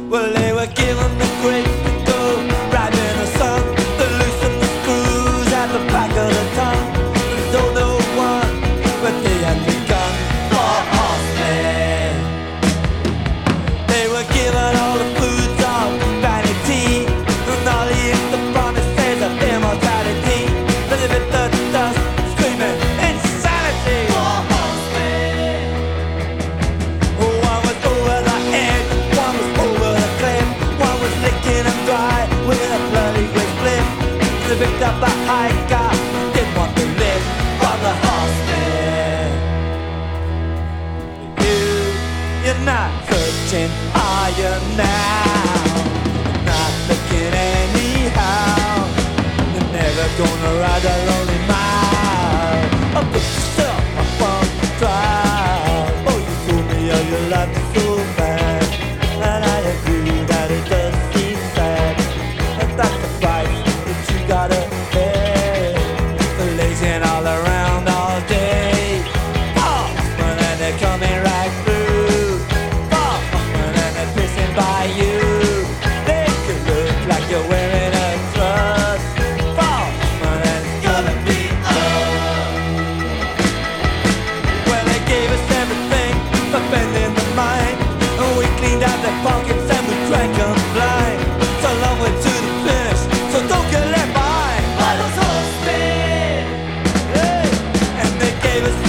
Well, they were given the grace to go right in the sun. They loosened the screws at the back of the tongue. They told no one, but they had begun. For horsemen, they were given all the foods of vanity and all the promises of immortality. But they bit the dust, screaming insanity. For horsemen, one was over the edge, one was over the cliff, one was licking them dry with a bloody great split. They picked up a hiker, didn't want to live. For the horsemen, you're not searching, are you now? Not looking anyhow. You're never gonna ride a lonely mile. Oh, put yourself up on trial. Oh, you told me how your life is so bad, and I agree that it does seem sad. But that's the price that you gotta pay for lazing all around all day. Oh, and they're coming right through. Oh, and they're pissing by you. They could look like you're wearing a dress. Oh, and it's gonna be up. Well, they gave us everything for bending the mind, and we cleaned out their pockets and we drank them blind. So long way to the finish, so don't get left behind by those horsemen. Hey, and they gave us